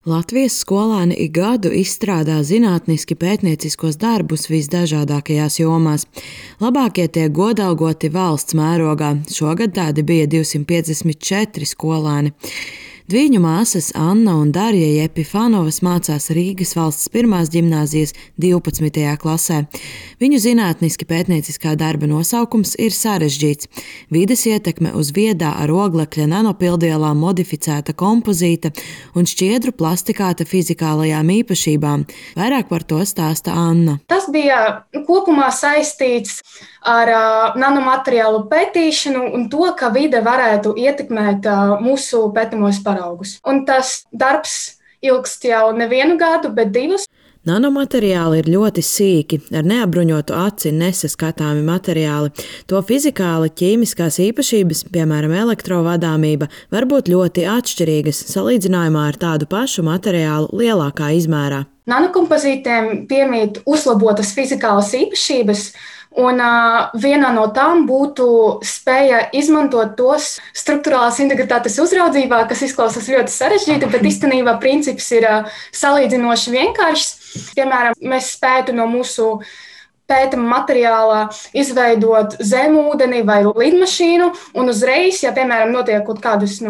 Latvijas skolēni ik gadu izstrādā zinātniski pētnieciskos darbus visdažādākajās jomās. Labākie tiek godalgoti valsts mērogā. Šogad tādi bija 254 skolēni. Dvīņu māsas Anna un Darja Jepifanovas mācās Rīgas valsts pirmās ģimnāzijas 12. klasē. Viņu zinātniski pētnieciskā darba nosaukums ir sarežģīts – vides ietekme uz viedā ar oglekļa nanopildielām modificēta kompozīta un šķiedru plastikāta fizikālajām īpašībām. Vairāk par to stāsta Anna. Tas bija kopumā saistīts ar nanomateriālu pētīšanu un to, ka vide varētu ietekmēt mūsu pētamos paraugus. Un tas darbs ilgst jau nevienu gadu, bet 2. Nanomateriāli ir ļoti sīki, ar neapbruņotu aci nesaskatāmi materiāli. To fizikāli ķīmiskās īpašības, piemēram, elektrovadāmība, var būt ļoti atšķirīgas salīdzinājumā ar tādu pašu materiālu lielākā izmērā. Nanokompozītiem piemīt uzlabotas fizikālas īpašības, un viena no tām būtu spēja izmantot tos struktūrālās integritātes uzraudzībā, kas izklausās ļoti sarežģīti, bet īstenībā princips ir salīdzinoši vienkāršs. Piemēram, mēs spētu no mūsu pētama materiāla izveidot zemūdeni vai lidmašīnu, un uzreiz, ja, piemēram, notiek kaut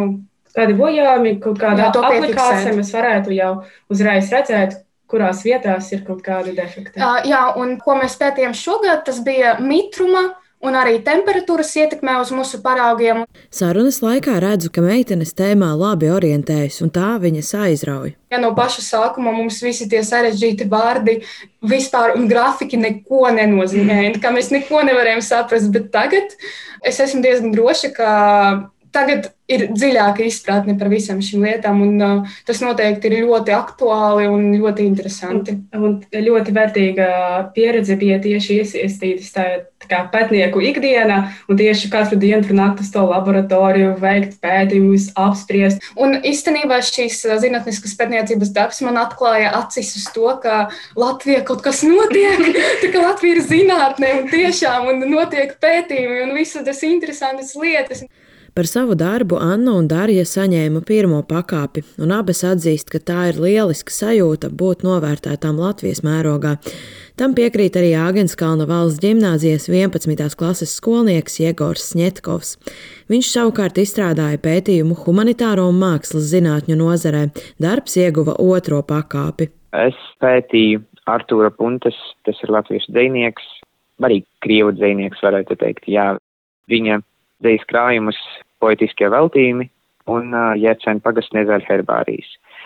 kādi bojājumi, kaut kāda aplikācija, mēs varētu jau uzreiz redzēt, kurās vietās ir kaut kādi defekti. Jā, un ko mēs pētījām šogad, tas bija mitruma un arī temperatūras ietekmē uz mūsu paraugiem. Sarunas laikā redzu, ka meitenes tēmā labi orientējas, un tā viņas aizrauj. Ja no paša sākuma mums visi tie sarežģīti vārdi vispār un grafiki neko nenozīmē, ka mēs neko nevarējām saprast, bet tagad es esmu diezgan droša, ka tagad ir dziļāka izpratne par visām šīm lietām, un tas noteikti ir ļoti aktuāli un ļoti interesanti. Un ļoti vērtīga pieredze bija tieši iesaistītas tā pētnieku ikdienā, un tieši katru dienu tur nākt uz to laboratoriju, veikt pētījumus, apspriest. Un īstenībā šīs zinātniskas pētniecības darbs man atklāja acis uz to, ka Latvijā kaut kas notiek, tā ka Latvija ir zinātne un tiešām un notiek pētījumi un visas tas interesantas lietas. Par savu darbu Anna un Darja saņēma pirmo pakāpi, un abas atzīst, ka tā ir lieliska sajūta būt novērtētām Latvijas mērogā. Tam piekrīt arī Āgenskalna valsts ģimnāzijas 11. klases skolnieks Jegors Sņetkovs. Viņš savukārt izstrādāja pētījumu humanitāro un mākslas zinātņu nozarē. Darbs ieguva 2. pakāpi. Es pētīju Artūra Puntes, tas ir latviešu dzejnieks, arī krievu dzejnieks, varētu teikt, jā. Viņa dzejas krājumus poetiskie veltījumi un Jēcena pagasta nezaļa herbārijas.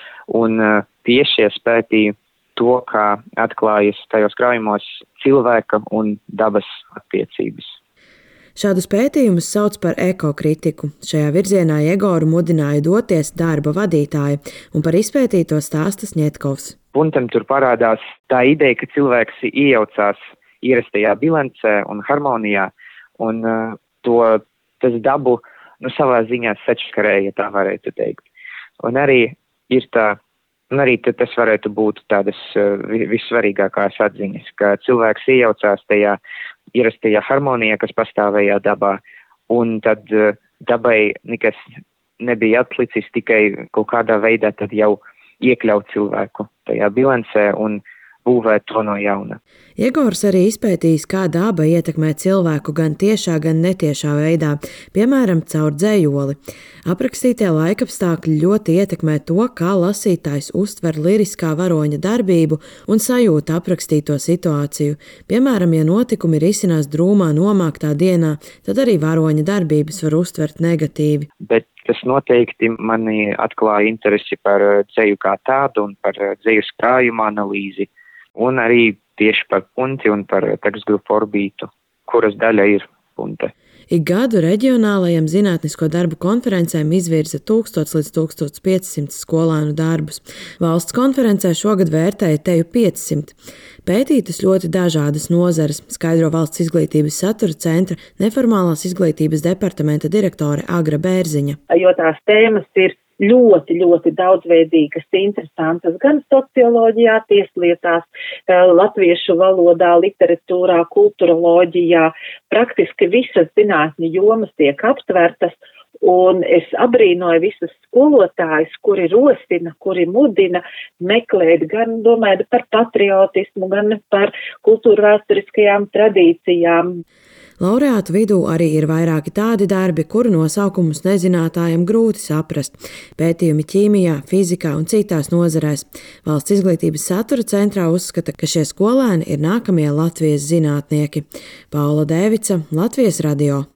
Un tieši es pētīju to, kā atklājas tajos krājumos cilvēka un dabas attiecības. Šādus pētījumus sauc par ekokritiku. Šajā virzienā Jegoru mudināja doties darba vadītāja, un par izpētīto stāsta Sņetkovs. Puntam tur parādās tā ideja, ka cilvēks iejaucās ierastajā bilancē un harmonijā, un tas dabu savā ziņā sačkarēja, tā varētu teikt. Un arī ir tas varētu būt tādas vissvarīgākās atziņas, ka cilvēks iejaucās tajā ierastajā harmonijā, kas pastāvēja dabā, un tad dabai nekas nebija atlicis, tikai kaut kādā veidā tad jau iekļaut cilvēku tajā bilancē un būvēt to no jauna. Jegors arī izpētījis, kā daba ietekmē cilvēku gan tiešā, gan netiešā veidā, piemēram, caur dzējoli. Aprakstītie laikapstākļi ļoti ietekmē to, kā lasītājs uztver liriskā varoņa darbību un sajūta aprakstīto situāciju. Piemēram, ja notikumi risinās drūmā nomāktā dienā, tad arī varoņa darbības var uztvert negatīvi. Bet tas noteikti mani atklāja interesi par dzeju kā tādu un par dzeju krājuma analīzi. Un arī tieši par punti un par tekstgrupu orbītu, kuras daļa ir punte. Ik gadu reģionālajiem zinātnisko darbu konferencēm izvirza 1000 līdz 1500 skolēnu darbus. Valsts konferencē šogad vērtēja teju 500. Pētītas ļoti dažādas nozares, skaidro Valsts izglītības satura centra neformālās izglītības departamenta direktore Agra Bērziņa. Jo tās tēmas ir ļoti, ļoti daudzveidīgas, interesantas gan socioloģijā, tieslietās, latviešu valodā, literatūrā, kulturoloģijā. Praktiski visas zinātņu jomas tiek aptvertas, Un es abrīnoju visus skolotājus, kuri rosina, kuri mudina meklēt gan domājot par patriotismu, gan par kultūrvēsturiskajām tradīcijām. Laureātu vidū arī ir vairāki tādi darbi, kuru nosaukumus nezinātājiem grūti saprast. Pētījumi ķīmijā, fizikā un citās nozarēs. Valsts izglītības satura centrā uzskata, ka šie skolēni ir nākamie Latvijas zinātnieki. Paula Dēvica, Latvijas radio.